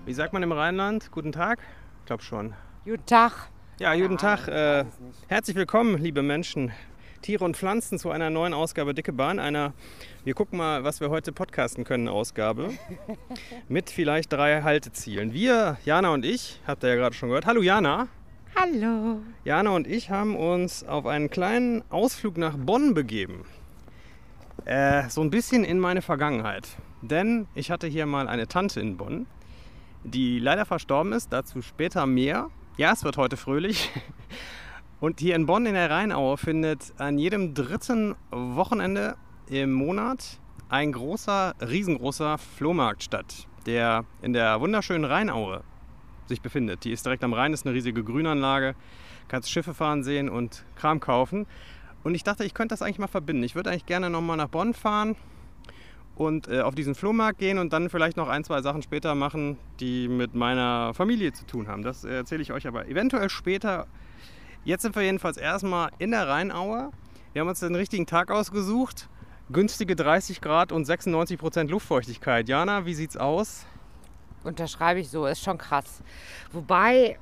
Wie sagt man im Rheinland? Guten Tag? Ich glaube schon. Guten Tag. Ja, guten Tag. Herzlich willkommen, liebe Menschen, Tiere und Pflanzen, zu einer neuen Ausgabe Dicke Bahn. Wir gucken mal, was wir heute podcasten können, Ausgabe. Mit vielleicht 3 Haltezielen. Wir, Jana und ich, habt ihr ja gerade schon gehört. Hallo Jana. Hallo. Jana und ich haben uns auf einen kleinen Ausflug nach Bonn begeben. So ein bisschen in meine Vergangenheit. Denn ich hatte hier mal eine Tante in Bonn, die leider verstorben ist, dazu später mehr. Ja, es wird heute fröhlich. Und hier in Bonn in der Rheinaue findet an jedem 3. Wochenende im Monat ein riesengroßer Flohmarkt statt, der in der wunderschönen Rheinaue sich befindet. Die ist direkt am Rhein, ist eine riesige Grünanlage, kannst Schiffe fahren sehen und Kram kaufen. Und ich dachte, ich könnte das eigentlich mal verbinden. Ich würde eigentlich gerne nochmal nach Bonn fahren und auf diesen Flohmarkt gehen und dann vielleicht noch 1, 2 Sachen später machen, die mit meiner Familie zu tun haben. Das erzähle ich euch aber eventuell später. Jetzt sind wir jedenfalls erstmal in der Rheinaue. Wir haben uns den richtigen Tag ausgesucht. Günstige 30 Grad und 96% Luftfeuchtigkeit. Jana, wie sieht's aus? Unterschreibe ich so, ist schon krass. Wobei,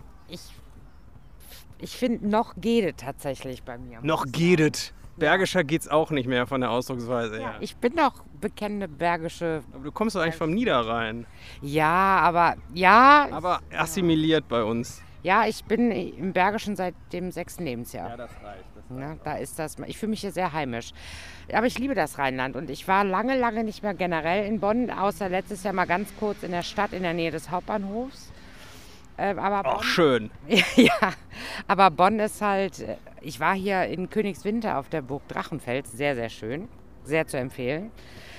ich finde, noch geht es tatsächlich bei mir. Noch geht es. Bergischer geht's auch nicht mehr von der Ausdrucksweise her. Ich bin doch bekennende bergische... Aber du kommst doch eigentlich vom Niederrhein. Ja, aber... Ja. Aber assimiliert bei uns. Ja, ich bin im Bergischen seit dem 6. Lebensjahr. Ja, das reicht. Da ist das. Ich fühle mich hier sehr heimisch. Aber ich liebe das Rheinland und ich war lange, lange nicht mehr generell in Bonn, außer letztes Jahr mal ganz kurz in der Stadt in der Nähe des Hauptbahnhofs. Aber auch schön. Ja, aber Bonn ist halt, ich war hier in Königswinter auf der Burg Drachenfels, sehr, sehr schön, sehr zu empfehlen.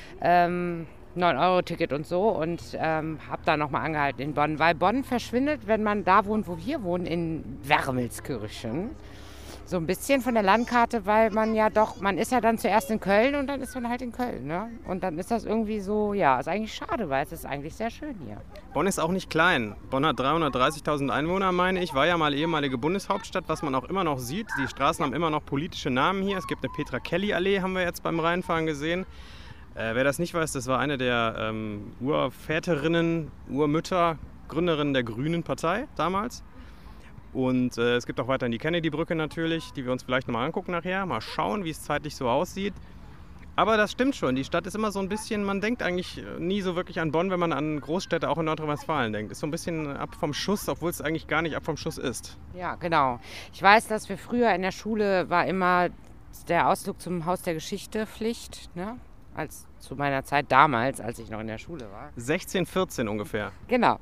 9-Euro-Ticket und so und habe da nochmal angehalten in Bonn, weil Bonn verschwindet, wenn man da wohnt, wo wir wohnen, in Wermelskirchen. So ein bisschen von der Landkarte, weil man ist ja dann zuerst in Köln und dann ist man halt in Köln. Ne? Und dann ist das irgendwie so, ja, ist eigentlich schade, weil es ist eigentlich sehr schön hier. Bonn ist auch nicht klein. Bonn hat 330.000 Einwohner, meine ich. War ja mal ehemalige Bundeshauptstadt, was man auch immer noch sieht. Die Straßen haben immer noch politische Namen hier. Es gibt eine Petra-Kelly-Allee, haben wir jetzt beim Reinfahren gesehen. Wer das nicht weiß, das war eine der Urväterinnen, Urmütter, Gründerinnen der Grünen Partei damals. Und es gibt auch weiterhin die Kennedy-Brücke natürlich, die wir uns vielleicht nochmal angucken nachher. Mal schauen, wie es zeitlich so aussieht. Aber das stimmt schon, die Stadt ist immer so ein bisschen, man denkt eigentlich nie so wirklich an Bonn, wenn man an Großstädte auch in Nordrhein-Westfalen denkt. Ist so ein bisschen ab vom Schuss, obwohl es eigentlich gar nicht ab vom Schuss ist. Ja, genau. Ich weiß, dass wir früher in der Schule war immer der Ausflug zum Haus der Geschichte Pflicht, ne? Als zu meiner Zeit damals, als ich noch in der Schule war. 16, 14 ungefähr. Genau.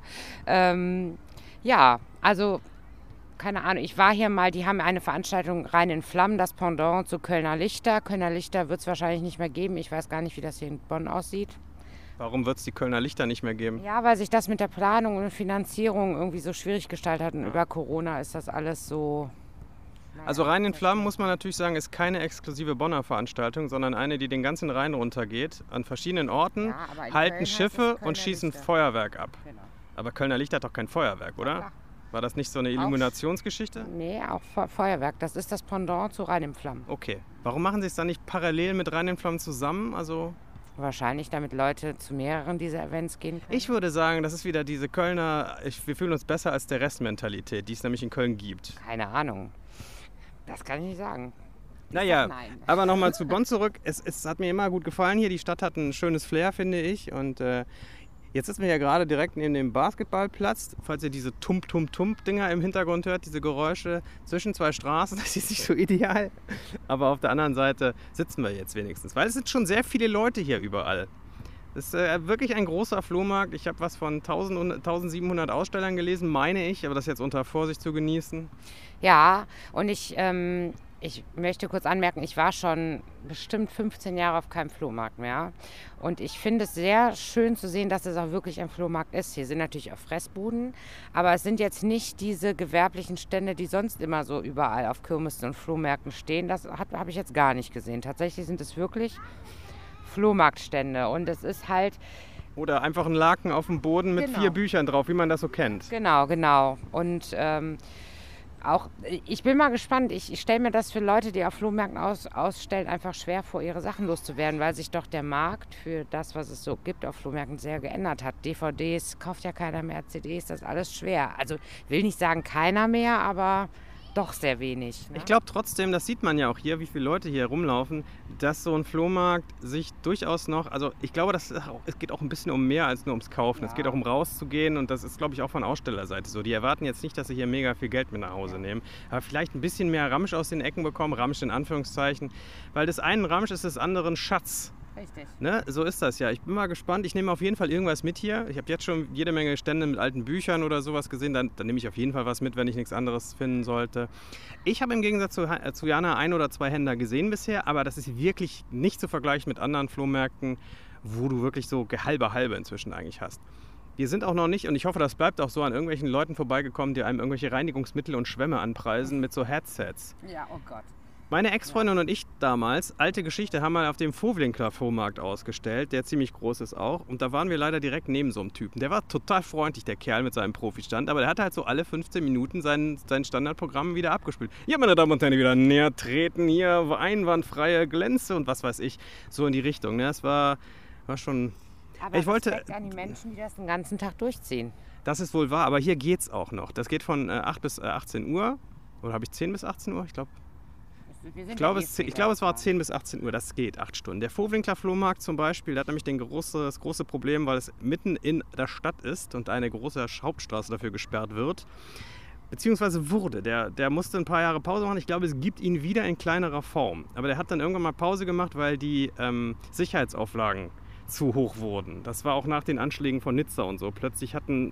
Ja, also... Keine Ahnung, ich war hier mal, die haben eine Veranstaltung Rhein in Flammen, das Pendant zu Kölner Lichter. Kölner Lichter wird es wahrscheinlich nicht mehr geben. Ich weiß gar nicht, wie das hier in Bonn aussieht. Warum wird es die Kölner Lichter nicht mehr geben? Ja, weil sich das mit der Planung und Finanzierung irgendwie so schwierig gestaltet hat. Und über Corona ist das alles so... Also Rhein in Flammen, muss man natürlich sagen, ist keine exklusive Bonner Veranstaltung, sondern eine, die den ganzen Rhein runtergeht. An verschiedenen Orten halten Schiffe und schießen Feuerwerk ab. Genau. Aber Kölner Lichter hat doch kein Feuerwerk, oder? Ja. War das nicht so eine Illuminationsgeschichte? Nee, auch Feuerwerk. Das ist das Pendant zu Rhein in Flammen. Okay. Warum machen Sie es dann nicht parallel mit Rhein in Flammen zusammen? Also wahrscheinlich, damit Leute zu mehreren dieser Events gehen können. Ich würde sagen, das ist wieder diese Kölner, wir fühlen uns besser als der Rest-Mentalität, die es nämlich in Köln gibt. Keine Ahnung. Das kann ich nicht sagen. Naja, aber nochmal zu Bonn zurück. Es hat mir immer gut gefallen hier. Die Stadt hat ein schönes Flair, finde ich. Und jetzt sitzen wir ja gerade direkt neben dem Basketballplatz. Falls ihr diese Tump-Tump-Tump-Dinger im Hintergrund hört, diese Geräusche zwischen 2 Straßen, das ist nicht so ideal. Aber auf der anderen Seite sitzen wir jetzt wenigstens, weil es sind schon sehr viele Leute hier überall. Das ist wirklich ein großer Flohmarkt. Ich habe was von 1700 Ausstellern gelesen, meine ich, aber das jetzt unter Vorsicht zu genießen. Ja, und ich möchte kurz anmerken, ich war schon bestimmt 15 Jahre auf keinem Flohmarkt mehr. Und ich finde es sehr schön zu sehen, dass es auch wirklich ein Flohmarkt ist. Hier sind natürlich auch Fressbuden, aber es sind jetzt nicht diese gewerblichen Stände, die sonst immer so überall auf Kirmessen und Flohmärkten stehen. Das habe ich jetzt gar nicht gesehen. Tatsächlich sind es wirklich Flohmarktstände und es ist halt... Oder einfach ein Laken auf dem Boden mit 4 Büchern drauf, wie man das so kennt. Genau. Und Auch, ich bin mal gespannt. Ich stelle mir das für Leute, die auf Flohmärkten ausstellen, einfach schwer vor, ihre Sachen loszuwerden, weil sich doch der Markt für das, was es so gibt auf Flohmärkten, sehr geändert hat. DVDs kauft ja keiner mehr, CDs, das ist alles schwer. Also will nicht sagen keiner mehr, aber doch sehr wenig. Ne? Ich glaube trotzdem, das sieht man ja auch hier, wie viele Leute hier rumlaufen, dass so ein Flohmarkt sich durchaus noch, also ich glaube, es geht auch ein bisschen um mehr als nur ums Kaufen. Es geht auch um rauszugehen und das ist, glaube ich, auch von Ausstellerseite so. Die erwarten jetzt nicht, dass sie hier mega viel Geld mit nach Hause nehmen, aber vielleicht ein bisschen mehr Ramsch aus den Ecken bekommen, Ramsch in Anführungszeichen, weil des einen Ramsch ist des anderen Schatz. Richtig. Ne? So ist das ja. Ich bin mal gespannt. Ich nehme auf jeden Fall irgendwas mit hier. Ich habe jetzt schon jede Menge Stände mit alten Büchern oder sowas gesehen. Dann nehme ich auf jeden Fall was mit, wenn ich nichts anderes finden sollte. Ich habe im Gegensatz zu Jana 1 oder 2 Händler gesehen bisher, aber das ist wirklich nicht zu vergleichen mit anderen Flohmärkten, wo du wirklich so halbe inzwischen eigentlich hast. Wir sind auch noch nicht, und ich hoffe, das bleibt auch so, an irgendwelchen Leuten vorbeigekommen, die einem irgendwelche Reinigungsmittel und Schwämme anpreisen mit so Headsets. Ja, oh Gott. Meine Ex-Freundin und ich damals, alte Geschichte, haben mal auf dem Vohwinkel Flohmarkt ausgestellt, der ziemlich groß ist auch. Und da waren wir leider direkt neben so einem Typen. Der war total freundlich, der Kerl mit seinem Profistand, aber der hat halt so alle 15 Minuten sein Standardprogramm wieder abgespielt. Hier, meine Damen und Herren, wieder näher treten, hier einwandfreie Glänze und was weiß ich, so in die Richtung. Ne? Das war schon... Aber Respekt an die Menschen, die das den ganzen Tag durchziehen. Das ist wohl wahr, aber hier geht's auch noch. Das geht von 8 bis 18 Uhr. Oder habe ich 10 bis 18 Uhr? Ich glaube, es war 10 bis 18 Uhr, das geht, 8 Stunden. Der Vohwinkler Flohmarkt zum Beispiel, der hat nämlich das große Problem, weil es mitten in der Stadt ist und eine große Hauptstraße dafür gesperrt wird. Beziehungsweise wurde. Der musste ein paar Jahre Pause machen. Ich glaube, es gibt ihn wieder in kleinerer Form. Aber der hat dann irgendwann mal Pause gemacht, weil die Sicherheitsauflagen zu hoch wurden. Das war auch nach den Anschlägen von Nizza und so. Plötzlich hatten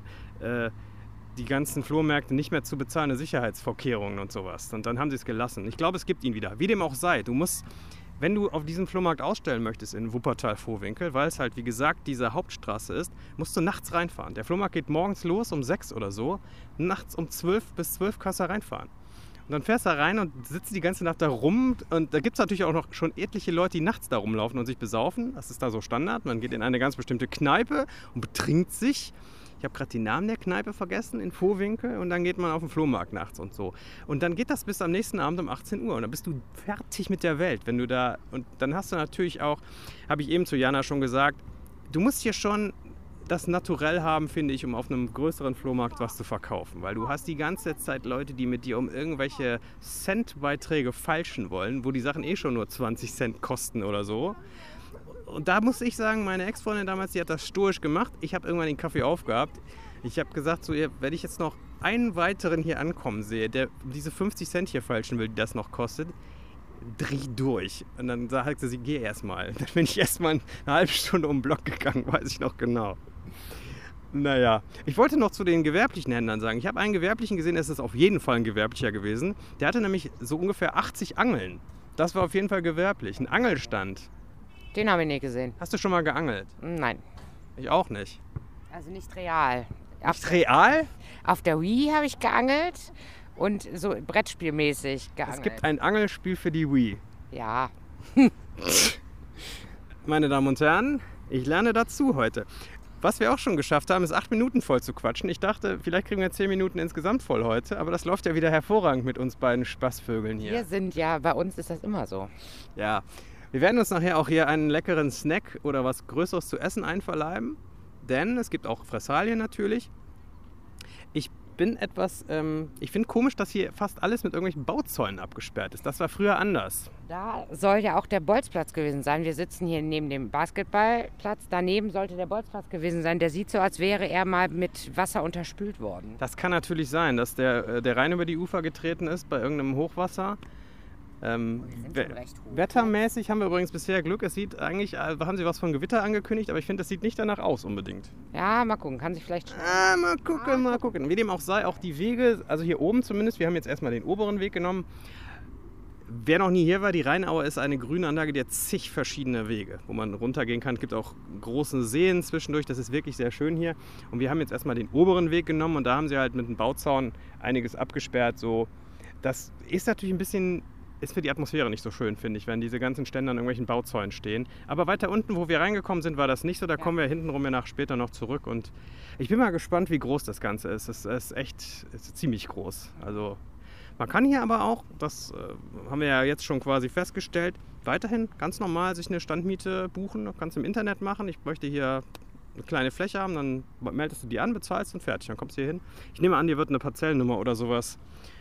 die ganzen Flohmärkte nicht mehr zu bezahlende Sicherheitsvorkehrungen und sowas. Und dann haben sie es gelassen. Ich glaube, es gibt ihn wieder. Wie dem auch sei. Du musst, wenn du auf diesem Flohmarkt ausstellen möchtest in Wuppertal-Vohwinkel, weil es halt, wie gesagt, diese Hauptstraße ist, musst du nachts reinfahren. Der Flohmarkt geht morgens los um 6 oder so. Nachts um 12 bis 12 kannst du reinfahren. Und dann fährst du da rein und sitzt die ganze Nacht da rum. Und da gibt es natürlich auch noch schon etliche Leute, die nachts da rumlaufen und sich besaufen. Das ist da so Standard. Man geht in eine ganz bestimmte Kneipe und betrinkt sich. Ich habe gerade die Namen der Kneipe vergessen, in Vohwinkel, und dann geht man auf den Flohmarkt nachts und so. Und dann geht das bis am nächsten Abend um 18 Uhr und dann bist du fertig mit der Welt, wenn du da, und dann hast du natürlich auch, habe ich eben zu Jana schon gesagt, du musst hier schon das Naturell haben, finde ich, um auf einem größeren Flohmarkt was zu verkaufen, weil du hast die ganze Zeit Leute, die mit dir um irgendwelche Centbeiträge feilschen wollen, wo die Sachen eh schon nur 20 Cent kosten oder so. Und da muss ich sagen, meine Ex-Freundin damals, die hat das stoisch gemacht. Ich habe irgendwann den Kaffee aufgehabt. Ich habe gesagt zu ihr, wenn ich jetzt noch einen weiteren hier ankommen sehe, der diese 50 Cent hier falschen will, die das noch kostet, dreh durch. Und dann sagte sie, geh erstmal. Dann bin ich erstmal eine halbe Stunde um den Block gegangen, weiß ich noch genau. Naja, ich wollte noch zu den gewerblichen Händlern sagen. Ich habe einen gewerblichen gesehen, es ist auf jeden Fall ein gewerblicher gewesen. Der hatte nämlich so ungefähr 80 Angeln. Das war auf jeden Fall gewerblich. Ein Angelstand. Den habe ich nicht gesehen. Hast du schon mal geangelt? Nein. Ich auch nicht. Also nicht real. Nicht real? Auf der Wii habe ich geangelt und so brettspielmäßig geangelt. Es gibt ein Angelspiel für die Wii. Ja. Meine Damen und Herren, ich lerne dazu heute. Was wir auch schon geschafft haben, ist 8 Minuten voll zu quatschen. Ich dachte, vielleicht kriegen wir 10 Minuten insgesamt voll heute, aber das läuft ja wieder hervorragend mit uns beiden Spaßvögeln hier. Bei uns ist das immer so. Ja. Wir werden uns nachher auch hier einen leckeren Snack oder was Größeres zu essen einverleiben, denn es gibt auch Fressalien natürlich. Ich finde komisch, dass hier fast alles mit irgendwelchen Bauzäunen abgesperrt ist. Das war früher anders. Da soll ja auch der Bolzplatz gewesen sein. Wir sitzen hier neben dem Basketballplatz. Daneben sollte der Bolzplatz gewesen sein. Der sieht so, als wäre er mal mit Wasser unterspült worden. Das kann natürlich sein, dass der Rhein über die Ufer getreten ist bei irgendeinem Hochwasser. Wettermäßig haben wir übrigens bisher Glück. Es sieht eigentlich, haben sie was von Gewitter angekündigt, aber ich finde, das sieht nicht danach aus unbedingt. Ja, mal gucken, kann sich vielleicht... Mal gucken. Wie dem auch sei, auch die Wege, also hier oben zumindest, wir haben jetzt erstmal den oberen Weg genommen. Wer noch nie hier war, die Rheinaue ist eine Grünanlage, die hat zig verschiedene Wege, wo man runtergehen kann. Es gibt auch große Seen zwischendurch, das ist wirklich sehr schön hier. Und wir haben jetzt erstmal den oberen Weg genommen und da haben sie halt mit einem Bauzaun einiges abgesperrt. So. Das ist natürlich ein bisschen... Ist für die Atmosphäre nicht so schön, finde ich, wenn diese ganzen Stände an irgendwelchen Bauzäunen stehen. Aber weiter unten, wo wir reingekommen sind, war das nicht so. Da kommen wir hintenrum ja später noch zurück. Und ich bin mal gespannt, wie groß das Ganze ist. Es ist echt ziemlich groß. Also Man kann hier aber auch, das haben wir ja jetzt schon quasi festgestellt, weiterhin ganz normal sich eine Standmiete buchen. Kannst du im Internet machen. Ich möchte hier eine kleine Fläche haben, dann meldest du die an, bezahlst und fertig. Dann kommst du hier hin. Ich nehme an, dir wird eine Parzellennummer oder sowas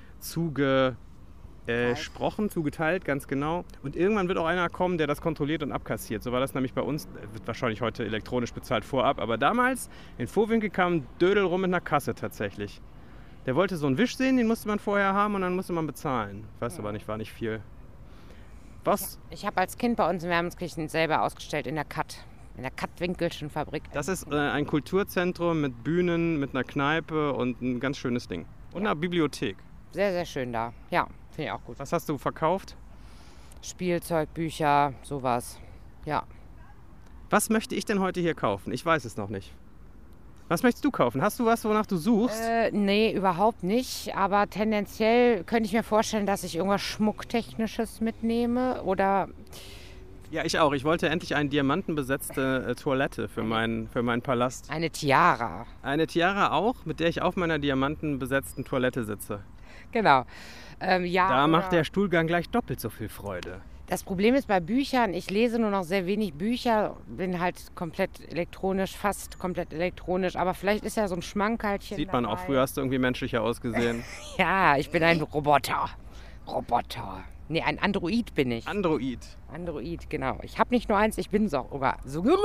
zugeteilt, ganz genau. Und irgendwann wird auch einer kommen, der das kontrolliert und abkassiert. So war das nämlich bei uns. Wird wahrscheinlich heute elektronisch bezahlt vorab. Aber damals in Vohwinkel kam ein Dödel rum mit einer Kasse tatsächlich. Der wollte so einen Wisch sehen, den musste man vorher haben und dann musste man bezahlen. Ich weiß aber nicht, war nicht viel. Was? Ich habe als Kind bei uns in Wermelskirchen selber ausgestellt in der Katt-Winkelschen Fabrik. Das ist ein Kulturzentrum mit Bühnen, mit einer Kneipe und ein ganz schönes Ding. Und einer Bibliothek. Sehr, sehr schön da. Ja, finde ich auch gut. Was hast du verkauft? Spielzeug, Bücher, sowas. Ja. Was möchte ich denn heute hier kaufen? Ich weiß es noch nicht. Was möchtest du kaufen? Hast du was, wonach du suchst? Nee, überhaupt nicht. Aber tendenziell könnte ich mir vorstellen, dass ich irgendwas Schmucktechnisches mitnehme. Oder... Ja, ich auch. Ich wollte endlich eine diamantenbesetzte Toilette für meinen Palast. Eine Tiara. Eine Tiara auch, mit der ich auf meiner diamantenbesetzten Toilette sitze. Genau. Da macht der Stuhlgang gleich doppelt so viel Freude. Das Problem ist bei Büchern, ich lese nur noch sehr wenig Bücher, bin halt komplett elektronisch, fast komplett elektronisch, aber vielleicht ist ja so ein Schmankerlchen Sieht man dabei. auch, früher hast du irgendwie menschlicher ausgesehen. Ja, ich bin ein Roboter. Nee, ein Android bin ich. Android, genau. Ich habe nicht nur eins, ich bin sogar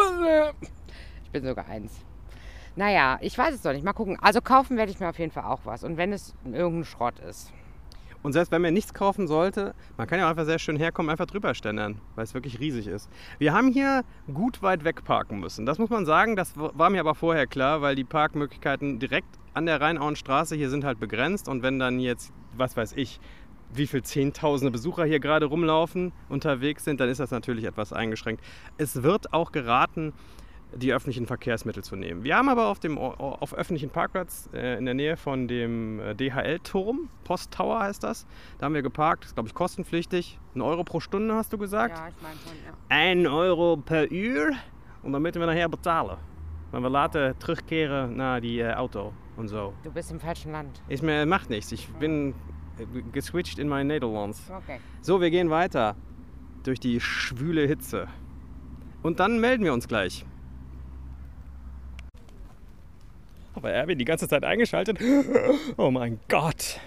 eins. Naja, ich weiß es doch nicht, mal gucken. Also kaufen werde ich mir auf jeden Fall auch was und wenn es irgendein Schrott ist. Und selbst wenn man nichts kaufen sollte, man kann ja auch einfach sehr schön herkommen, einfach drüber ständern, weil es wirklich riesig ist. Wir haben hier gut weit weg parken müssen. Das muss man sagen, das war mir aber vorher klar, weil die Parkmöglichkeiten direkt an der Rheinauenstraße hier sind halt begrenzt. Und wenn dann jetzt, was weiß ich, wie viele Zehntausende Besucher hier gerade rumlaufen, unterwegs sind, dann ist das natürlich etwas eingeschränkt. Es wird auch geraten, die öffentlichen Verkehrsmittel zu nehmen. Wir haben aber auf öffentlichen Parkplatz in der Nähe von dem DHL-Turm, Posttower heißt das, da haben wir geparkt, das ist glaube ich kostenpflichtig, 1 Euro pro Stunde hast du gesagt? Ja, ich meine schon, ja. 1 Euro per Uhr und dann müssen wir nachher bezahlen. Wenn wir later zurückkehren nach die Auto und so. Du bist im falschen Land. Macht nichts, ich bin geswitcht in mein Nederlands. Okay. So, wir gehen weiter durch die schwüle Hitze und dann melden wir uns gleich. Aber Erwin die ganze Zeit eingeschaltet. Oh mein Gott.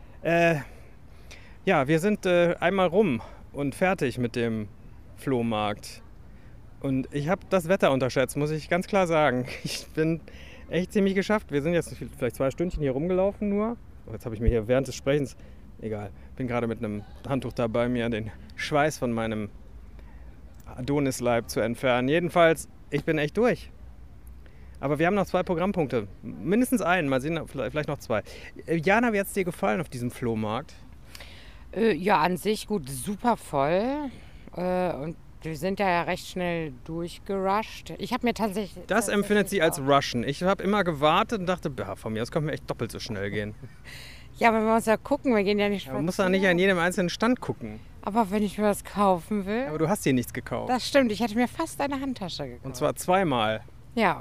Ja, wir sind einmal rum und fertig mit dem Flohmarkt. Und ich habe das Wetter unterschätzt, muss ich ganz klar sagen. Ich bin echt ziemlich geschafft. Wir sind jetzt vielleicht 2 Stündchen hier rumgelaufen nur. Jetzt habe ich mir hier während des Sprechens, egal, bin gerade mit einem Handtuch dabei, mir den Schweiß von meinem Adonisleib zu entfernen. Jedenfalls, ich bin echt durch. Aber wir haben noch 2 Programmpunkte. Mindestens einen, mal sehen, vielleicht noch 2. Jana, wie hat es dir gefallen auf diesem Flohmarkt? Ja, an sich gut, super voll. Und wir sind ja recht schnell durchgerusht. Ich habe mir tatsächlich... Das empfindet sie als Rushen. Ich habe immer gewartet und dachte, ja, von mir aus könnte mir echt doppelt so schnell gehen. Ja, aber wenn wir uns ja gucken, wir gehen ja nicht spazieren. Man muss ja nicht an jedem einzelnen Stand gucken. Aber wenn ich mir was kaufen will... Aber du hast hier nichts gekauft. Das stimmt, ich hätte mir fast eine Handtasche gekauft. Und zwar 2-mal. Ja.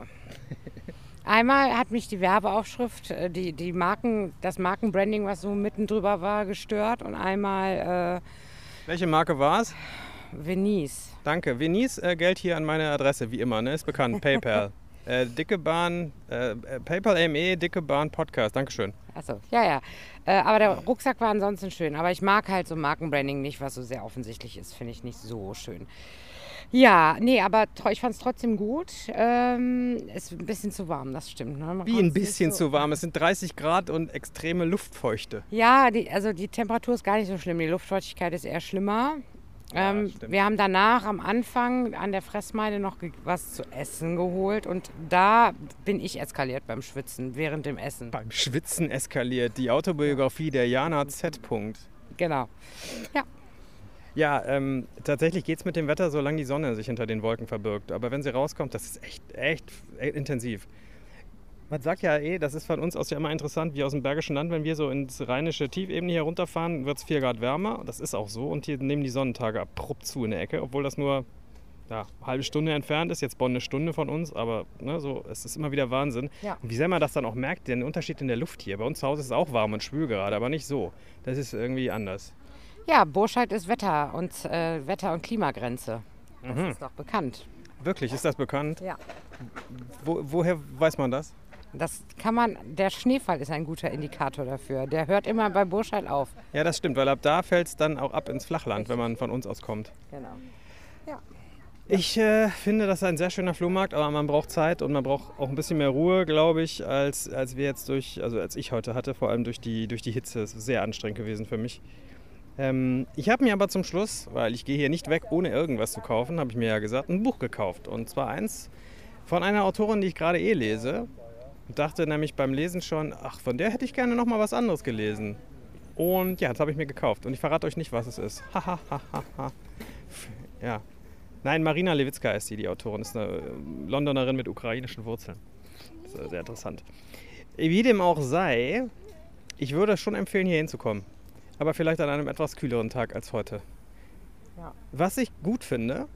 Einmal hat mich die Werbeaufschrift, das Markenbranding, was so mitten drüber war, gestört. Und einmal... Welche Marke war es? Venice. Danke. Venice, Geld hier an meine Adresse, wie immer, ne? Ist bekannt. PayPal. Dicke Bahn, PayPal ME, Dicke Bahn Podcast. Dankeschön. Achso, ja. Aber der Rucksack war ansonsten schön. Aber ich mag halt so Markenbranding nicht, was so sehr offensichtlich ist. Finde ich nicht so schön. Ja, nee, aber ich fand es trotzdem gut. Ist ein bisschen zu warm, das stimmt. Ne? Wie ein bisschen zu warm? Es sind 30 Grad und extreme Luftfeuchte. Ja, die Temperatur ist gar nicht so schlimm. Die Luftfeuchtigkeit ist eher schlimmer. Wir haben danach am Anfang an der Fressmeile noch was zu essen geholt und da bin ich eskaliert beim Schwitzen während dem Essen. Beim Schwitzen eskaliert. Die Autobiografie der Jana Z. Genau. Ja. Ja, tatsächlich geht es mit dem Wetter, solange die Sonne sich hinter den Wolken verbirgt. Aber wenn sie rauskommt, das ist echt intensiv. Man sagt ja das ist von uns aus ja immer interessant, wie aus dem Bergischen Land, wenn wir so ins rheinische Tiefebene hier runterfahren, wird es 4 Grad wärmer. Das ist auch so. Und hier nehmen die Sonnentage abrupt zu in der Ecke, obwohl das nur ja, eine halbe Stunde entfernt ist, jetzt Bonn eine Stunde von uns, aber ne, so, es ist immer wieder Wahnsinn. Ja. Und wie sehr man das dann auch merkt, den Unterschied in der Luft hier. Bei uns zu Hause ist es auch warm und schwül gerade, aber nicht so. Das ist irgendwie anders. Ja, Burscheid ist Wetter- und Klimagrenze. Das ist doch bekannt. Wirklich, ist das bekannt? Ja. Woher weiß man das? Der Schneefall ist ein guter Indikator dafür. Der hört immer bei Burscheid auf. Ja, das stimmt, weil ab da fällt es dann auch ab ins Flachland, wenn man von uns aus kommt. Genau. Ja. Ich finde, das ist ein sehr schöner Flohmarkt, aber man braucht Zeit und man braucht auch ein bisschen mehr Ruhe, glaube ich, als wir jetzt als ich heute hatte, vor allem durch die Hitze. Es ist sehr anstrengend gewesen für mich. Ich habe mir aber zum Schluss, weil ich gehe hier nicht weg, ohne irgendwas zu kaufen, habe ich mir ja gesagt, ein Buch gekauft. Und zwar eins von einer Autorin, die ich gerade lese. Und dachte nämlich beim Lesen schon, ach, von der hätte ich gerne noch mal was anderes gelesen. Und ja, das habe ich mir gekauft. Und ich verrate euch nicht, was es ist. Ja. Nein, Marina Lewitzka ist die Autorin. Ist eine Londonerin mit ukrainischen Wurzeln. Das ist sehr interessant. Wie dem auch sei, ich würde schon empfehlen, hier hinzukommen. Aber vielleicht an einem etwas kühleren Tag als heute. Ja. Was ich gut finde,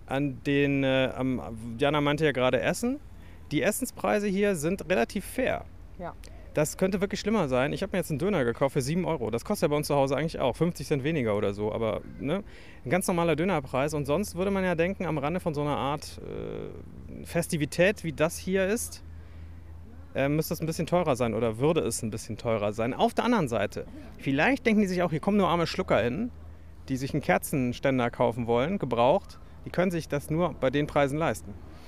Jana meinte ja gerade Essen. Die Essenspreise hier sind relativ fair. Ja. Das könnte wirklich schlimmer sein. Ich habe mir jetzt einen Döner gekauft für 7 Euro. Das kostet ja bei uns zu Hause eigentlich auch 50 Cent weniger oder so. Aber ne, ein ganz normaler Dönerpreis. Und sonst würde man ja denken, am Rande von so einer Art Festivität, wie das hier ist, müsste es ein bisschen teurer sein oder würde es ein bisschen teurer sein. Auf der anderen Seite, vielleicht denken die sich auch, hier kommen nur arme Schlucker hin, die sich einen Kerzenständer kaufen wollen, gebraucht. Die können sich das nur bei den Preisen leisten.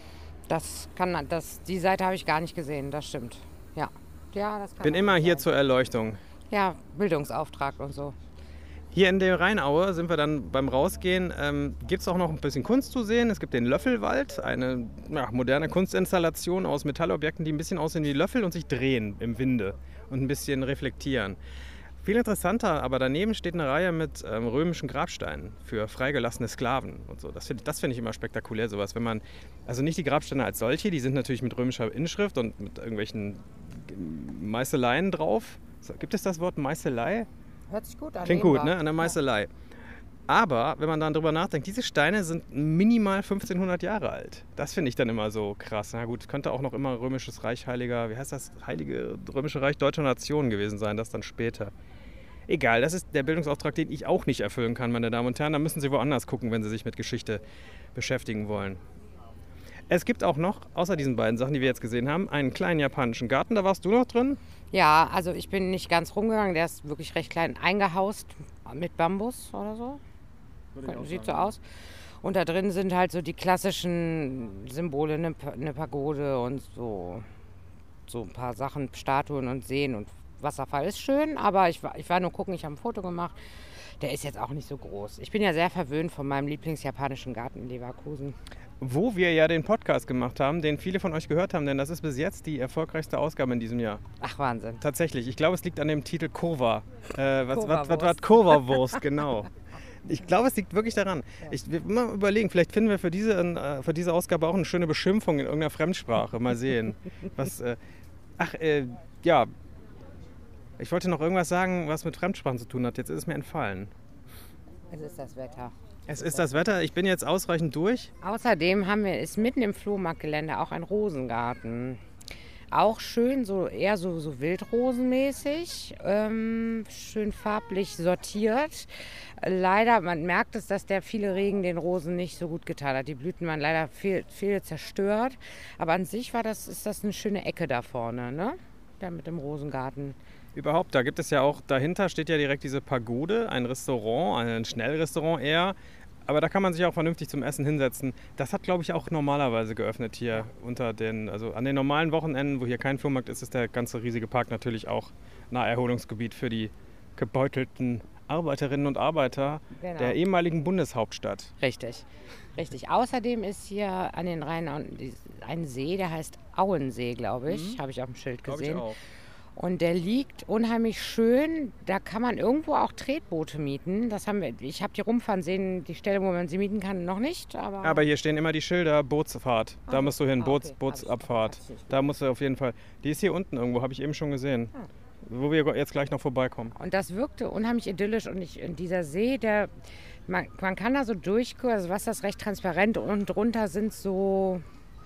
Die Seite habe ich gar nicht gesehen, das stimmt. Ja. Ja, das kann Bin immer hier zur Erleuchtung. Ja, Bildungsauftrag und so. Hier in der Rheinaue sind wir dann beim Rausgehen. Gibt es auch noch ein bisschen Kunst zu sehen. Es gibt den Löffelwald, eine moderne Kunstinstallation aus Metallobjekten, die ein bisschen aussehen wie Löffel und sich drehen im Winde und ein bisschen reflektieren. Viel interessanter, aber daneben steht eine Reihe mit römischen Grabsteinen für freigelassene Sklaven und so. Das finde ich immer spektakulär, sowas. Wenn man, also nicht die Grabsteine als solche, die sind natürlich mit römischer Inschrift und mit irgendwelchen Meißeleien drauf. So, gibt es das Wort Meißelei? Hört sich gut an. Klingt gut, ne? An der Meißelei. Ja. Aber wenn man dann drüber nachdenkt, diese Steine sind minimal 1500 Jahre alt. Das finde ich dann immer so krass. Na gut, könnte auch noch immer römisches Reich, Heilige Römische Reich Deutscher Nation gewesen sein, das dann später. Egal, das ist der Bildungsauftrag, den ich auch nicht erfüllen kann, meine Damen und Herren. Da müssen Sie woanders gucken, wenn Sie sich mit Geschichte beschäftigen wollen. Es gibt auch noch, außer diesen beiden Sachen, die wir jetzt gesehen haben, einen kleinen japanischen Garten. Da warst du noch drin? Ja, also ich bin nicht ganz rumgegangen. Der ist wirklich recht klein eingehaust mit Bambus oder so. Sieht so aus. Und da drin sind halt so die klassischen Symbole, eine Pagode und so ein paar Sachen, Statuen und Seen und Wasserfall ist schön, aber ich war nur gucken, ich habe ein Foto gemacht. Der ist jetzt auch nicht so groß. Ich bin ja sehr verwöhnt von meinem Lieblingsjapanischen Garten in Leverkusen. Wo wir ja den Podcast gemacht haben, den viele von euch gehört haben, denn das ist bis jetzt die erfolgreichste Ausgabe in diesem Jahr. Ach, Wahnsinn. Tatsächlich. Ich glaube, es liegt an dem Titel Kurva. Was war Kurva-Wurst, genau. Ich glaube, es liegt wirklich daran. Ich will mal überlegen, vielleicht finden wir für diese Ausgabe auch eine schöne Beschimpfung in irgendeiner Fremdsprache. Mal sehen. Ja. Ich wollte noch irgendwas sagen, was mit Fremdsprachen zu tun hat. Jetzt ist es mir entfallen. Es ist das Wetter. Es ist das Wetter. Ich bin jetzt ausreichend durch. Außerdem ist mitten im Flohmarktgelände auch ein Rosengarten. Auch schön, eher so wildrosenmäßig, schön farblich sortiert. Leider, man merkt es, dass der viele Regen den Rosen nicht so gut getan hat. Die Blüten waren leider viel zerstört. Aber an sich ist das eine schöne Ecke da vorne, ne? Da mit dem Rosengarten. Überhaupt, da gibt es ja auch, dahinter steht ja direkt diese Pagode, ein Restaurant, ein Schnellrestaurant eher. Aber da kann man sich auch vernünftig zum Essen hinsetzen. Das hat, glaube ich, auch normalerweise geöffnet hier also an den normalen Wochenenden, wo hier kein Flohmarkt ist, ist der ganze riesige Park natürlich auch Naherholungsgebiet für die gebeutelten Arbeiterinnen und Arbeiter der ehemaligen Bundeshauptstadt. Richtig. Außerdem ist hier an den Rhein ein See, der heißt Auensee, glaube ich. Habe ich auf dem Schild gesehen. Glaube ich auch. Und der liegt unheimlich schön. Da kann man irgendwo auch Tretboote mieten. Ich habe die rumfahren sehen, die Stelle, wo man sie mieten kann, noch nicht. Aber hier stehen immer die Schilder, Bootsfahrt. Da musst du hin, okay. Bootsabfahrt. Da musst du auf jeden Fall. Die ist hier unten irgendwo, habe ich eben schon gesehen. wo wir jetzt gleich noch vorbeikommen. Und das wirkte unheimlich idyllisch. Und dieser See, man kann da so durchgucken, also Wasser ist recht transparent und drunter sind so,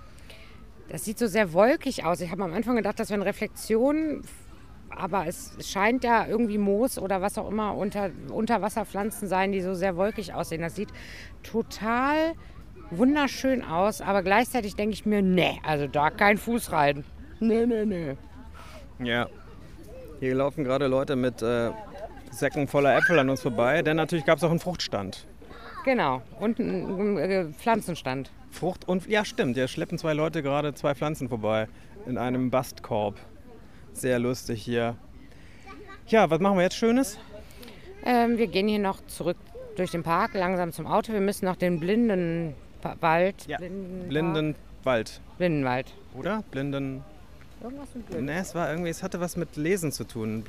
das sieht so sehr wolkig aus. Ich habe am Anfang gedacht, das wären Reflexionen, aber es scheint ja irgendwie Moos oder was auch immer Unterwasserpflanzen sein, die so sehr wolkig aussehen. Das sieht total wunderschön aus, aber gleichzeitig denke ich mir, nee, also da kein Fuß rein. Nee. Ja, hier laufen gerade Leute mit Säcken voller Äpfel an uns vorbei, denn natürlich gab es auch einen Fruchtstand. Genau, und einen Pflanzenstand. Ja stimmt, hier schleppen 2 Leute gerade 2 Pflanzen vorbei in einem Bastkorb. Sehr lustig hier. Ja, was machen wir jetzt Schönes? Wir gehen hier noch zurück durch den Park, langsam zum Auto. Wir müssen noch den Blindenwald. Ja, Blindenwald. Blindenwald. Oder? Irgendwas mit Blinden. Ne, es hatte was mit Lesen zu tun.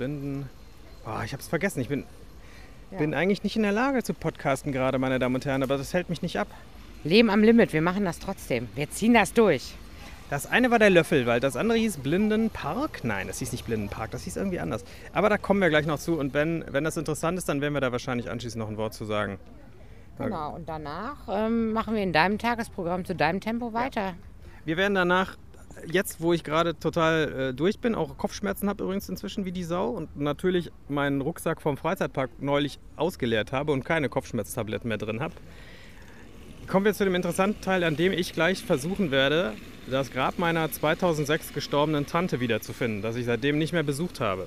Ich hab's vergessen. Ich bin eigentlich nicht in der Lage zu podcasten gerade, meine Damen und Herren, aber das hält mich nicht ab. Leben am Limit, wir machen das trotzdem. Wir ziehen das durch. Das eine war der Löffelwald, das andere hieß Blindenpark. Nein, das hieß nicht Blindenpark, das hieß irgendwie anders. Aber da kommen wir gleich noch zu und wenn das interessant ist, dann werden wir da wahrscheinlich anschließend noch ein Wort zu sagen. Genau, und danach machen wir in deinem Tagesprogramm zu deinem Tempo weiter. Wir werden danach, jetzt wo ich gerade total durch bin, auch Kopfschmerzen habe übrigens inzwischen wie die Sau und natürlich meinen Rucksack vom Freizeitpark neulich ausgeleert habe und keine Kopfschmerztabletten mehr drin habe, kommen wir zu dem interessanten Teil, an dem ich gleich versuchen werde, das Grab meiner 2006 gestorbenen Tante wiederzufinden, das ich seitdem nicht mehr besucht habe.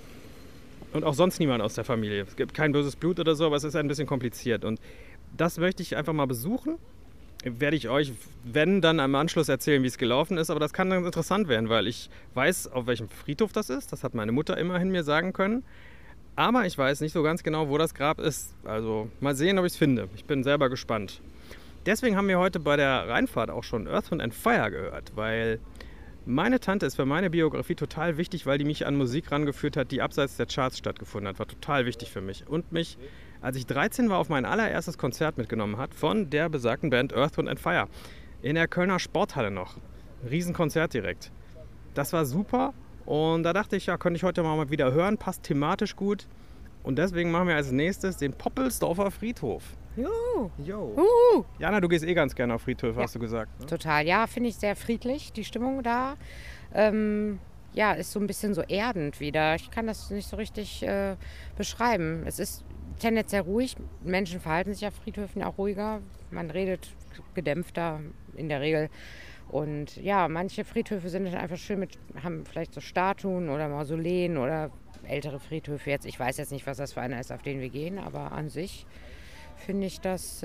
Und auch sonst niemand aus der Familie. Es gibt kein böses Blut oder so, aber es ist ein bisschen kompliziert. Und das möchte ich einfach mal besuchen. Werde ich euch, wenn, dann am Anschluss erzählen, wie es gelaufen ist. Aber das kann dann interessant werden, weil ich weiß, auf welchem Friedhof das ist. Das hat meine Mutter immerhin mir sagen können. Aber ich weiß nicht so ganz genau, wo das Grab ist. Also mal sehen, ob ich es finde. Ich bin selber gespannt. Deswegen haben wir heute bei der Reinfahrt auch schon Earth, Wind & Fire gehört, weil meine Tante ist für meine Biografie total wichtig, weil die mich an Musik rangeführt hat, die abseits der Charts stattgefunden hat. War total wichtig für mich. Und mich, als ich 13 war, auf mein allererstes Konzert mitgenommen hat von der besagten Band Earth, Wind & Fire. In der Kölner Sporthalle noch. Ein Riesenkonzert direkt. Das war super und da dachte ich, ja, könnte ich heute mal wieder hören, passt thematisch gut. Und deswegen machen wir als nächstes den Poppelsdorfer Friedhof. Jo. Jana, du gehst eh ganz gerne auf Friedhöfe, hast du gesagt. Ne? Total, ja, finde ich sehr friedlich, die Stimmung da. Ist so ein bisschen so erdend wieder. Ich kann das nicht so richtig beschreiben. Es ist tendenziell ruhig. Menschen verhalten sich auf Friedhöfen auch ruhiger. Man redet gedämpfter in der Regel. Und ja, manche Friedhöfe sind einfach schön haben vielleicht so Statuen oder Mausoleen oder ältere Friedhöfe jetzt. Ich weiß jetzt nicht, was das für einer ist, auf den wir gehen, aber an sich finde ich das,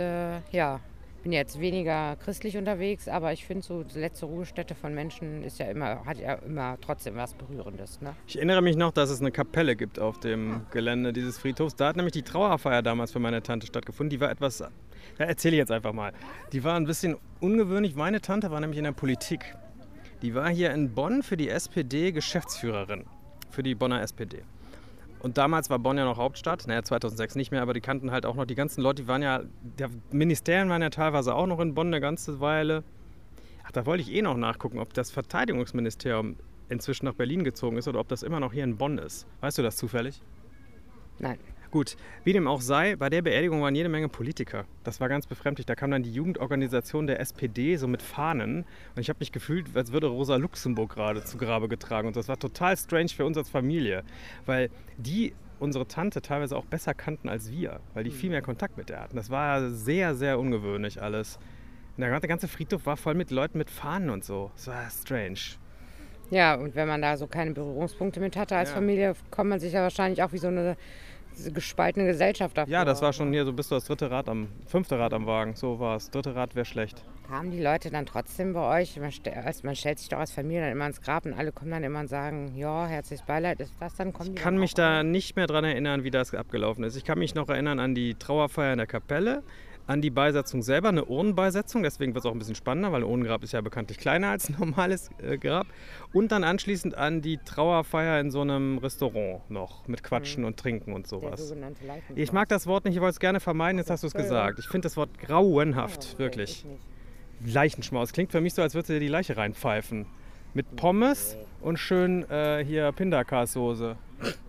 bin jetzt weniger christlich unterwegs, aber ich finde so die letzte Ruhestätte von Menschen hat ja immer trotzdem was Berührendes. Ne? Ich erinnere mich noch, dass es eine Kapelle gibt auf dem Gelände dieses Friedhofs. Da hat nämlich die Trauerfeier damals für meine Tante stattgefunden. Die war etwas, erzähle ich jetzt einfach mal. Die war ein bisschen ungewöhnlich. Meine Tante war nämlich in der Politik. Die war hier in Bonn für die SPD Geschäftsführerin, für die Bonner SPD. Und damals war Bonn ja noch Hauptstadt, 2006 nicht mehr, aber die kannten halt auch noch die ganzen Leute, die Ministerien waren ja teilweise auch noch in Bonn eine ganze Weile. Ach, da wollte ich noch nachgucken, ob das Verteidigungsministerium inzwischen nach Berlin gezogen ist oder ob das immer noch hier in Bonn ist. Weißt du das zufällig? Nein. Gut, wie dem auch sei, bei der Beerdigung waren jede Menge Politiker. Das war ganz befremdlich. Da kam dann die Jugendorganisation der SPD so mit Fahnen. Und ich habe mich gefühlt, als würde Rosa Luxemburg gerade zu Grabe getragen. Und das war total strange für uns als Familie. Weil die unsere Tante teilweise auch besser kannten als wir. Weil die viel mehr Kontakt mit der hatten. Das war sehr, sehr ungewöhnlich alles. Und der ganze Friedhof war voll mit Leuten mit Fahnen und so. Das war strange. Ja, und wenn man da so keine Berührungspunkte mit hatte als Familie, kommt man sich ja wahrscheinlich auch wie so eine gespaltene Gesellschaft davor. Ja, das war schon hier, so bist du das fünfte Rad am Wagen. So war es. Dritte Rad wäre schlecht. Kamen die Leute dann trotzdem bei euch? Man stellt sich doch als Familie dann immer ins Grab und alle kommen dann immer und sagen, ja, herzliches Beileid, ist das dann? Ich kann mich da nicht mehr dran erinnern, wie das abgelaufen ist. Ich kann mich noch erinnern an die Trauerfeier in der Kapelle, an die Beisetzung selber, eine Urnenbeisetzung, deswegen wird es auch ein bisschen spannender, weil ein Urnengrab ist ja bekanntlich kleiner als ein normales Grab. Und dann anschließend an die Trauerfeier in so einem Restaurant noch, mit Quatschen und Trinken und sowas. Der sogenannte Leichenschmaus. Ich mag das Wort nicht, ich wollte es gerne vermeiden, jetzt hast du es gesagt. Ich finde das Wort grauenhaft, wirklich. Leichenschmaus, klingt für mich so, als würdest du dir die Leiche reinpfeifen. Mit Pommes und schön hier Pindakas-Soße.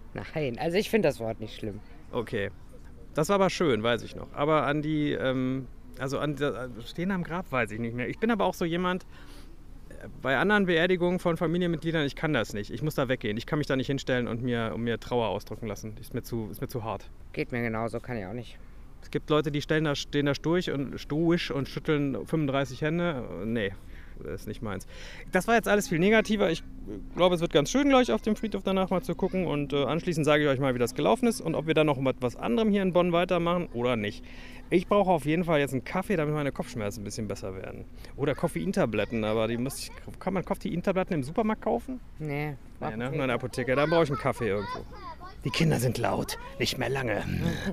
Nein, also ich finde das Wort nicht schlimm. Okay. Das war aber schön, weiß ich noch. Aber an die, Stehen am Grab weiß ich nicht mehr. Ich bin aber auch so jemand, bei anderen Beerdigungen von Familienmitgliedern, ich kann das nicht. Ich muss da weggehen. Ich kann mich da nicht hinstellen und mir Trauer ausdrücken lassen. Ist mir zu hart. Geht mir genauso, kann ich auch nicht. Es gibt Leute, die stehen da stoisch und schütteln 35 Hände. Nee, das ist nicht meins. Das war jetzt alles viel negativer. Ich glaube, es wird ganz schön gleich auf dem Friedhof danach mal zu gucken. Und anschließend sage ich euch mal, wie das gelaufen ist und ob wir dann noch mit was anderem hier in Bonn weitermachen oder nicht. Ich brauche auf jeden Fall jetzt einen Kaffee, damit meine Kopfschmerzen ein bisschen besser werden. Oder Koffeintabletten, aber kann man Koffeintabletten im Supermarkt kaufen? Nee. Nee, ne? Nur in der Apotheke. Da brauche ich einen Kaffee irgendwo. Die Kinder sind laut. Nicht mehr lange.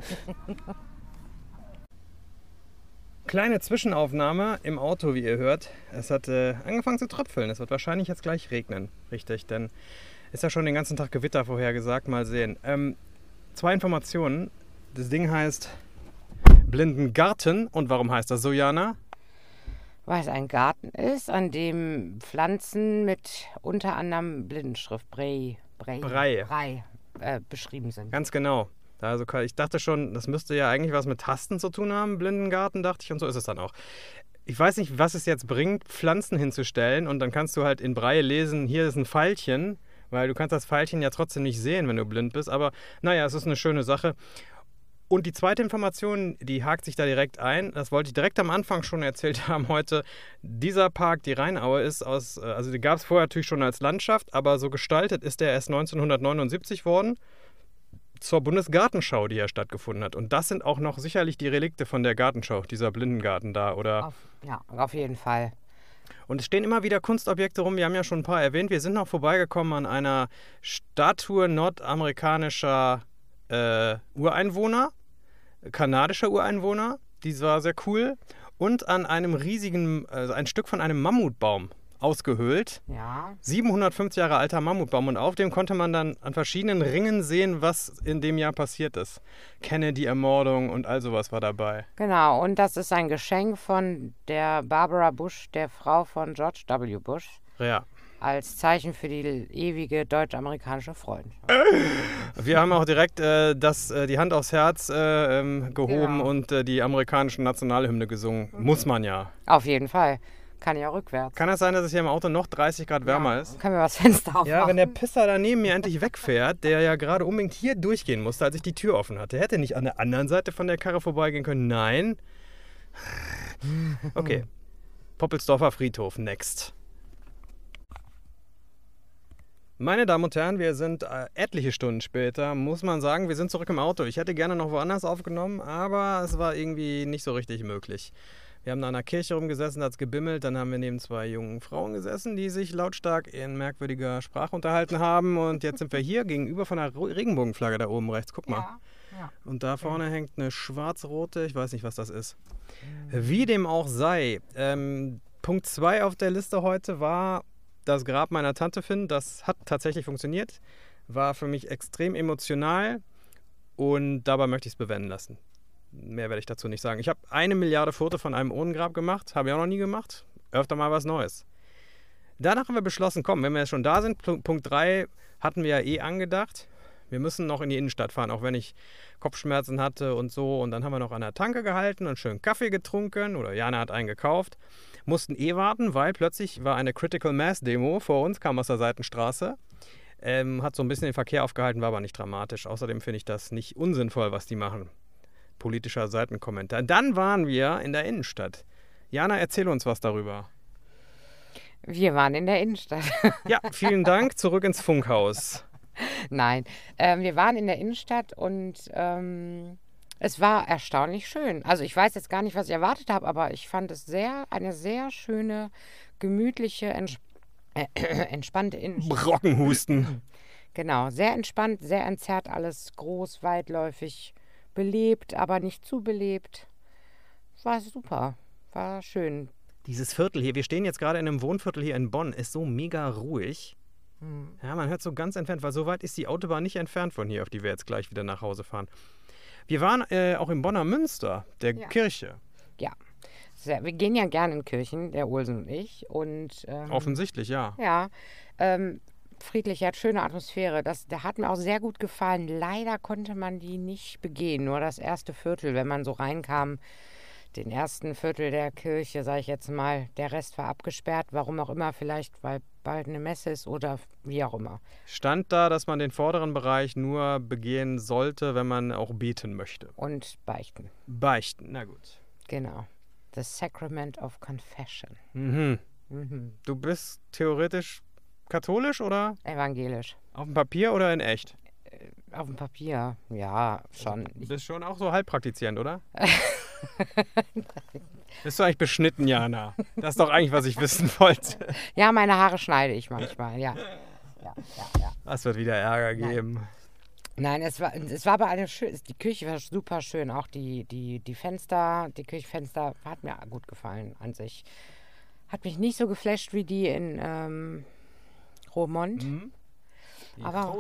Kleine Zwischenaufnahme im Auto, wie ihr hört. Es hat angefangen zu tröpfeln. Es wird wahrscheinlich jetzt gleich regnen. Richtig, denn ist ja schon den ganzen Tag Gewitter vorhergesagt. Mal sehen. 2 Informationen. Das Ding heißt Blindengarten. Und warum heißt das so, Jana? Weil es ein Garten ist, an dem Pflanzen mit unter anderem Blindenschrift Brei beschrieben sind. Ganz genau. Also ich dachte schon, das müsste ja eigentlich was mit Tasten zu tun haben, Blindengarten, dachte ich, und so ist es dann auch. Ich weiß nicht, was es jetzt bringt, Pflanzen hinzustellen und dann kannst du halt in Braille lesen, hier ist ein Pfeilchen, weil du kannst das Pfeilchen ja trotzdem nicht sehen, wenn du blind bist, aber naja, es ist eine schöne Sache. Und die zweite Information, die hakt sich da direkt ein, das wollte ich direkt am Anfang schon erzählt haben heute. Dieser Park, die Rheinaue, ist also die gab es vorher natürlich schon als Landschaft, aber so gestaltet ist der erst 1979 worden. Zur Bundesgartenschau, die ja stattgefunden hat. Und das sind auch noch sicherlich die Relikte von der Gartenschau, dieser Blindengarten da, oder? Auf jeden Fall. Und es stehen immer wieder Kunstobjekte rum, wir haben ja schon ein paar erwähnt. Wir sind noch vorbeigekommen an einer Statue nordamerikanischer Ureinwohner, kanadischer Ureinwohner, die war sehr cool. Und an einem riesigen, ein Stück von einem Mammutbaum ausgehöhlt. Ja. 750 Jahre alter Mammutbaum und auf dem konnte man dann an verschiedenen Ringen sehen, was in dem Jahr passiert ist. Kennedy-Ermordung und all sowas war dabei. Genau, und das ist ein Geschenk von der Barbara Bush, der Frau von George W. Bush. Ja. Als Zeichen für die ewige deutsch-amerikanische Freundschaft. Wir haben auch direkt die Hand aufs Herz gehoben Genau. und die amerikanische Nationalhymne gesungen. Muss man ja. Auf jeden Fall. Kann ja rückwärts. Kann es sein, dass es hier im Auto noch 30 Grad wärmer ist? Können wir das Fenster aufmachen? Ja, wenn der Pisser da neben mir endlich wegfährt, der ja gerade unbedingt hier durchgehen musste, als ich die Tür offen hatte. Der hätte nicht an der anderen Seite von der Karre vorbeigehen können. Nein. Okay. Poppelsdorfer Friedhof, next. Meine Damen und Herren, wir sind etliche Stunden später, muss man sagen, wir sind zurück im Auto. Ich hätte gerne noch woanders aufgenommen, aber es war irgendwie nicht so richtig möglich. Wir haben da an einer Kirche rumgesessen, da hat es gebimmelt, dann haben wir neben 2 jungen Frauen gesessen, die sich lautstark in merkwürdiger Sprache unterhalten haben und jetzt sind wir hier gegenüber von einer Regenbogenflagge da oben rechts, guck mal. Ja. Und da vorne hängt eine schwarz-rote, ich weiß nicht, was das ist. Wie dem auch sei, Punkt 2 auf der Liste heute war das Grab meiner Tante Finn. Das hat tatsächlich funktioniert, war für mich extrem emotional und dabei möchte ich es bewenden lassen. Mehr werde ich dazu nicht sagen. Ich habe 1 Milliarde Fotos von einem Urnengrab gemacht, habe ich auch noch nie gemacht. Öfter mal was Neues. Danach haben wir beschlossen, komm, wenn wir jetzt schon da sind, Punkt 3 hatten wir ja angedacht. Wir müssen noch in die Innenstadt fahren, auch wenn ich Kopfschmerzen hatte und so. Und dann haben wir noch an der Tanke gehalten und schön Kaffee getrunken. Oder Jana hat einen gekauft. Mussten warten, weil plötzlich war eine Critical Mass Demo vor uns, kam aus der Seitenstraße. Hat so ein bisschen den Verkehr aufgehalten, war aber nicht dramatisch. Außerdem finde ich das nicht unsinnvoll, was die machen. Politischer Seitenkommentar. Dann waren wir in der Innenstadt. Jana, erzähl uns was darüber. Wir waren in der Innenstadt. Ja, vielen Dank. Zurück ins Funkhaus. Nein, wir waren in der Innenstadt und es war erstaunlich schön. Also ich weiß jetzt gar nicht, was ich erwartet habe, aber ich fand es eine sehr schöne, gemütliche, entspannte Innenstadt. Brockenhusten. Genau, sehr entspannt, sehr entzerrt, alles groß, weitläufig, belebt, aber nicht zu belebt. War super, war schön. Dieses Viertel hier, wir stehen jetzt gerade in einem Wohnviertel hier in Bonn, ist so mega ruhig. Ja, man hört so ganz entfernt, weil so weit ist die Autobahn nicht entfernt von hier, auf die wir jetzt gleich wieder nach Hause fahren. Wir waren auch im Bonner Münster, der Kirche. Ja, wir gehen ja gerne in Kirchen, der Olsen und ich. Und, offensichtlich, ja. Ja, friedlich, hat schöne Atmosphäre. Der hat mir auch sehr gut gefallen. Leider konnte man die nicht begehen, nur das erste Viertel, wenn man so reinkam. Den ersten Viertel der Kirche, sage ich jetzt mal, der Rest war abgesperrt, warum auch immer, vielleicht weil bald eine Messe ist oder wie auch immer. Stand da, dass man den vorderen Bereich nur begehen sollte, wenn man auch beten möchte? Und beichten. Beichten, na gut. Genau. The Sacrament of Confession. Mhm. Mhm. Du bist theoretisch katholisch oder Evangelisch. auf dem Papier oder in echt? Auf dem Papier, ja, schon. Du bist schon auch so halb praktizierend, oder? Bist du eigentlich beschnitten, Jana? Das ist doch eigentlich, was ich wissen wollte. Ja, meine Haare schneide ich manchmal, ja. Ja. Das wird wieder Ärger geben. Nein, es war aber eine schön. Die Küche war super schön. Auch die Fenster, die Küchenfenster hat mir gut gefallen an sich. Hat mich nicht so geflasht wie die in Roermond. Mhm. Aber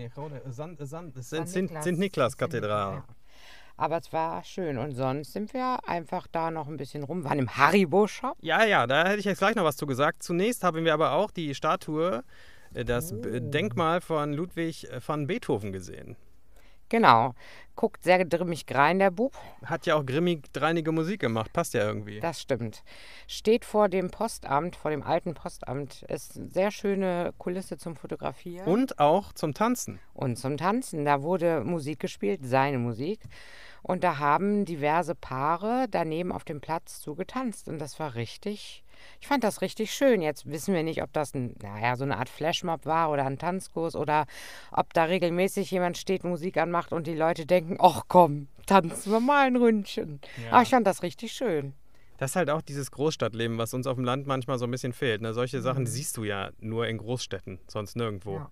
St. Niklas-Kathedrale. Ja. Aber es war schön. Und sonst sind wir einfach da noch ein bisschen rum. Waren im Haribo-Shop. Ja, da hätte ich jetzt gleich noch was zu gesagt. Zunächst haben wir aber auch die Statue, das Denkmal von Ludwig van Beethoven gesehen. Genau. Guckt sehr grimmig rein, der Bub. Hat ja auch grimmig dreinige Musik gemacht. Passt ja irgendwie. Das stimmt. Steht vor dem Postamt, vor dem alten Postamt. Ist eine sehr schöne Kulisse zum Fotografieren. Und auch zum Tanzen. Und zum Tanzen. Da wurde Musik gespielt, seine Musik. Und da haben diverse Paare daneben auf dem Platz zugetanzt. Und das war richtig, ich fand das richtig schön. Jetzt wissen wir nicht, ob das so eine Art Flashmob war oder ein Tanzkurs oder ob da regelmäßig jemand steht, Musik anmacht und die Leute denken, ach komm, tanzen wir mal ein Ründchen. Ja. Aber ich fand das richtig schön. Das ist halt auch dieses Großstadtleben, was uns auf dem Land manchmal so ein bisschen fehlt. Ne? Solche Sachen die siehst du ja nur in Großstädten, sonst nirgendwo. Ja.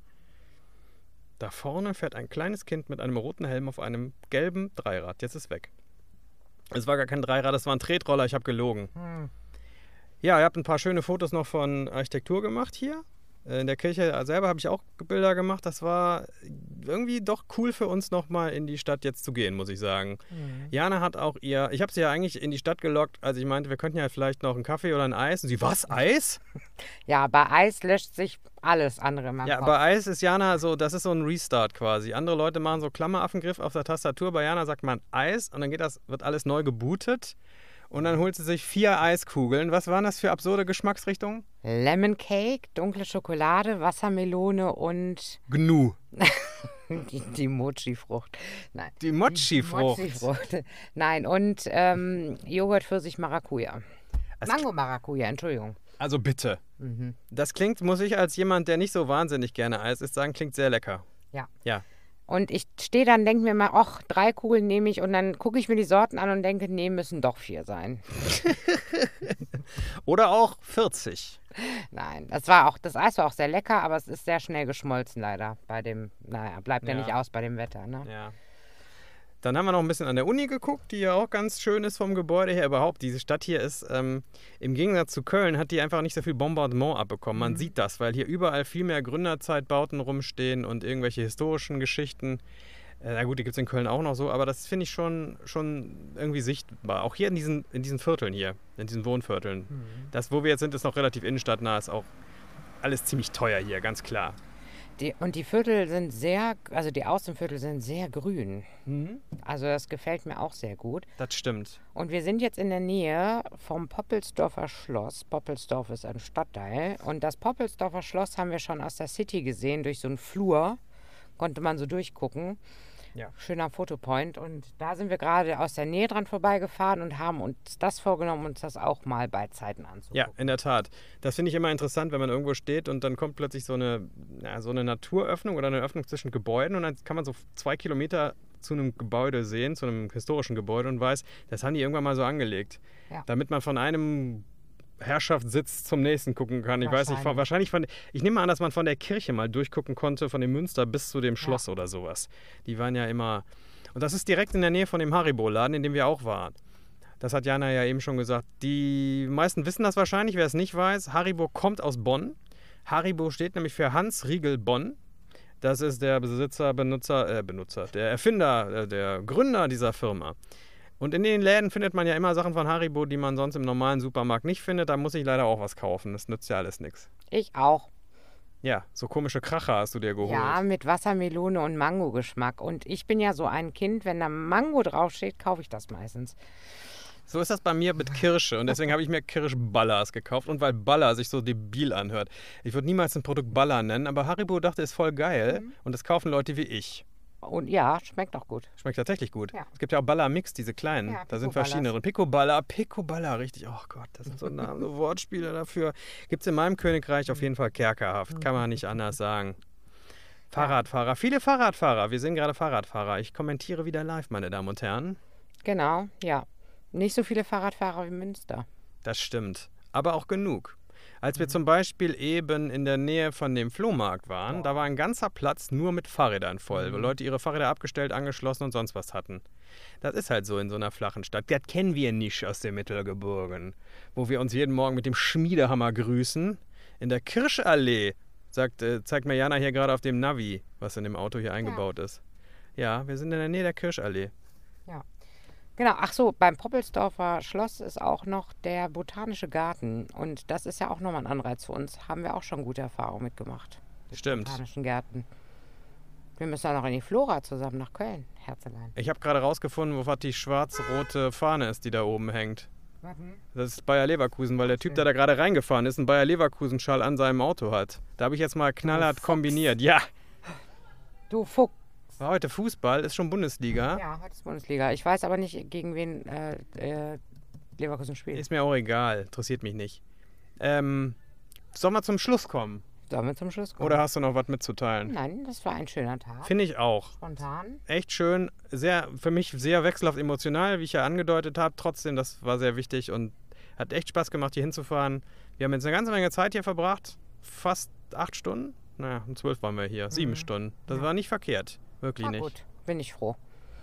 Da vorne fährt ein kleines Kind mit einem roten Helm auf einem gelben Dreirad. Jetzt ist weg. Es war gar kein Dreirad, das war ein Tretroller. Ich habe gelogen. Ja, ihr habt ein paar schöne Fotos noch von Architektur gemacht hier. In der Kirche selber habe ich auch Bilder gemacht. Das war irgendwie doch cool für uns, nochmal in die Stadt jetzt zu gehen, muss ich sagen. Jana hat auch ich habe sie ja eigentlich in die Stadt gelockt, als ich meinte, wir könnten ja vielleicht noch einen Kaffee oder ein Eis. Und sie, was, Eis? Ja, bei Eis löscht sich alles andere in meinem Ja, Kopf. bei Eis ist Jana so, das ist so ein Restart quasi. Andere Leute machen so Klammeraffengriff auf der Tastatur. Bei Jana sagt man Eis und dann wird alles neu gebootet. Und dann holt sie sich 4 Eiskugeln. Was waren das für absurde Geschmacksrichtungen? Lemon Cake, dunkle Schokolade, Wassermelone und Gnu. die Mochi-Frucht. Nein. Die Mochi-Frucht. Nein, und Joghurt, Pfirsich, Maracuja. Mango-Maracuja, Entschuldigung. Also bitte. Das klingt, muss ich als jemand, der nicht so wahnsinnig gerne Eis isst, sagen, klingt sehr lecker. Ja. Und ich stehe dann, denke mir mal, ach, 3 Kugeln nehme ich und dann gucke ich mir die Sorten an und denke, nee, müssen doch 4 sein. Oder auch 40. Nein, das Eis war auch sehr lecker, aber es ist sehr schnell geschmolzen leider bei dem, bleibt ja nicht aus bei dem Wetter, ne? Ja. Dann haben wir noch ein bisschen an der Uni geguckt, die ja auch ganz schön ist vom Gebäude her. Überhaupt, diese Stadt hier ist, im Gegensatz zu Köln, hat die einfach nicht so viel Bombardement abbekommen. Man sieht das, weil hier überall viel mehr Gründerzeitbauten rumstehen und irgendwelche historischen Geschichten. Na gut, die gibt es in Köln auch noch so, aber das finde ich schon irgendwie sichtbar. Auch hier in diesen Vierteln hier, in diesen Wohnvierteln. Das, wo wir jetzt sind, ist noch relativ innenstadtnah, ist auch alles ziemlich teuer hier, ganz klar. Die Viertel sind die Außenviertel sind sehr grün. Also das gefällt mir auch sehr gut. Das stimmt. Und wir sind jetzt in der Nähe vom Poppelsdorfer Schloss. Poppelsdorf ist ein Stadtteil. Und das Poppelsdorfer Schloss haben wir schon aus der City gesehen, durch so einen Flur. Konnte man so durchgucken. Ja. Schöner Fotopoint. Und da sind wir gerade aus der Nähe dran vorbeigefahren und haben uns das vorgenommen, uns das auch mal bei Zeiten anzugucken. Ja, in der Tat. Das finde ich immer interessant, wenn man irgendwo steht und dann kommt plötzlich so eine Naturöffnung oder eine Öffnung zwischen Gebäuden und dann kann man so 2 Kilometer zu einem Gebäude sehen, zu einem historischen Gebäude und weiß, das haben die irgendwann mal so angelegt. Ja. Damit man von einem Herrschaftssitz zum nächsten gucken kann. Ich weiß nicht, ich nehme an, dass man von der Kirche mal durchgucken konnte, von dem Münster bis zu dem Schloss oder sowas. Die waren ja immer... Und das ist direkt in der Nähe von dem Haribo-Laden, in dem wir auch waren. Das hat Jana ja eben schon gesagt. Die meisten wissen das wahrscheinlich, wer es nicht weiß. Haribo kommt aus Bonn. Haribo steht nämlich für Hans Riegel Bonn. Das ist der der Erfinder, der Gründer dieser Firma. Und in den Läden findet man ja immer Sachen von Haribo, die man sonst im normalen Supermarkt nicht findet. Da muss ich leider auch was kaufen. Das nützt ja alles nichts. Ich auch. Ja, so komische Kracher hast du dir geholt. Ja, mit Wassermelone und Mango-Geschmack. Und ich bin ja so ein Kind, wenn da Mango draufsteht, kaufe ich das meistens. So ist das bei mir mit Kirsche und deswegen habe ich mir Kirschballers gekauft und weil Baller sich so debil anhört. Ich würde niemals ein Produkt Baller nennen, aber Haribo dachte, ist voll geil und das kaufen Leute wie ich. Und ja, schmeckt auch gut. Schmeckt tatsächlich gut. Ja. Es gibt ja auch Baller-Mix, diese kleinen. Ja, da sind Pico-Ballers. verschiedene drin. Pico-Baller, richtig. Oh Gott, das sind so Namen, so Wortspiele dafür. Gibt es in meinem Königreich auf jeden Fall kerkerhaft. Kann man nicht anders sagen. Fahrradfahrer, viele Fahrradfahrer. Wir sind gerade Fahrradfahrer. Ich kommentiere wieder live, meine Damen und Herren. Genau, ja. Nicht so viele Fahrradfahrer wie Münster. Das stimmt. Aber auch genug. Als wir zum Beispiel eben in der Nähe von dem Flohmarkt waren, da war ein ganzer Platz nur mit Fahrrädern voll, wo Leute ihre Fahrräder abgestellt, angeschlossen und sonst was hatten. Das ist halt so in so einer flachen Stadt. Das kennen wir nicht aus den Mittelgebirgen, wo wir uns jeden Morgen mit dem Schmiedehammer grüßen. In der Kirschallee, zeigt mir Jana hier gerade auf dem Navi, was in dem Auto hier eingebaut ist. Ja, wir sind in der Nähe der Kirschallee. Ja. Genau, ach so, beim Poppelsdorfer Schloss ist auch noch der Botanische Garten. Und das ist ja auch nochmal ein Anreiz für uns. Haben wir auch schon gute Erfahrungen mitgemacht. Mit Stimmt. Botanischen Gärten. Wir müssen auch noch in die Flora zusammen nach Köln, Herzelein. Ich habe gerade rausgefunden, wo was die schwarz-rote Fahne ist, die da oben hängt. Das ist Bayer Leverkusen, weil der Typ, der da gerade reingefahren ist, einen Bayer Leverkusen-Schal an seinem Auto hat. Da habe ich jetzt mal knallhart kombiniert. Ja, Du Fuchs. war heute Fußball, ist schon Bundesliga. Ja, heute ist Bundesliga. Ich weiß aber nicht, gegen wen Leverkusen spielt. Ist mir auch egal, interessiert mich nicht. Sollen wir zum Schluss kommen? Sollen wir zum Schluss kommen? Oder hast du noch was mitzuteilen? Nein, das war ein schöner Tag. Finde ich auch. Spontan. Echt schön, für mich sehr wechselhaft emotional, wie ich ja angedeutet habe. Trotzdem, das war sehr wichtig und hat echt Spaß gemacht, hier hinzufahren. Wir haben jetzt eine ganze Menge Zeit hier verbracht. Fast 8 Stunden. Naja, um 12 waren wir hier. 7 Stunden. Das war nicht verkehrt. Wirklich Na nicht. gut, bin ich froh.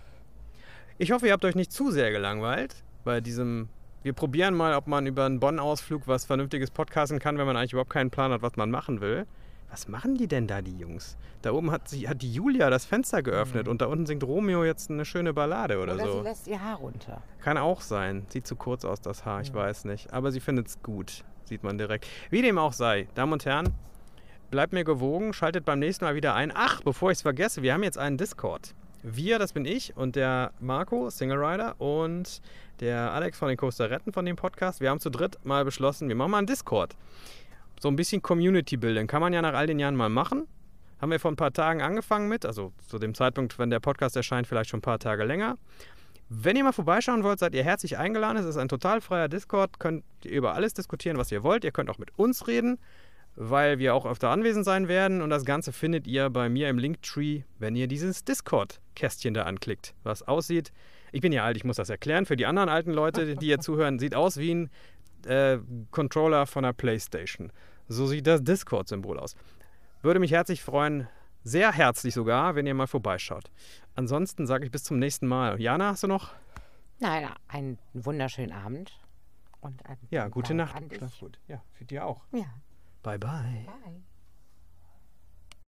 Ich hoffe, ihr habt euch nicht zu sehr gelangweilt bei diesem. Wir probieren mal, ob man über einen Bonn-Ausflug was Vernünftiges podcasten kann, wenn man eigentlich überhaupt keinen Plan hat, was man machen will. Was machen die denn da, die Jungs? Da oben hat die Julia das Fenster geöffnet und da unten singt Romeo jetzt eine schöne Ballade oder Oder so. sie lässt ihr Haar runter. Kann auch sein. Sieht zu kurz aus, das Haar, ich weiß nicht. Aber sie findet es gut, sieht man direkt. Wie dem auch sei, Damen und Herren, bleibt mir gewogen, schaltet beim nächsten Mal wieder ein. Ach, bevor ich es vergesse, wir haben jetzt einen Discord. Wir, das bin ich und der Marco, Single Rider und der Alex von den Coaster Retten von dem Podcast. Wir haben zu dritt mal beschlossen, wir machen mal einen Discord. So ein bisschen Community bilden. Kann man ja nach all den Jahren mal machen. Haben wir vor ein paar Tagen angefangen mit. Also zu dem Zeitpunkt, wenn der Podcast erscheint, vielleicht schon ein paar Tage länger. Wenn ihr mal vorbeischauen wollt, seid ihr herzlich eingeladen. Es ist ein total freier Discord. Könnt ihr über alles diskutieren, was ihr wollt. Ihr könnt auch mit uns reden, weil wir auch öfter anwesend sein werden. Und das Ganze findet ihr bei mir im Linktree, wenn ihr dieses Discord-Kästchen da anklickt, was aussieht. Ich bin ja alt, ich muss das erklären. Für die anderen alten Leute, die hier zuhören, sieht aus wie ein Controller von einer Playstation. So sieht das Discord-Symbol aus. Würde mich herzlich freuen, sehr herzlich sogar, wenn ihr mal vorbeischaut. Ansonsten sage ich bis zum nächsten Mal. Jana, hast du noch? Nein, einen wunderschönen Abend. Und einen Ja, gute Dank Nacht. an dich. Schlaf gut. Ja, für dir auch. Ja. Bye, bye. Bye.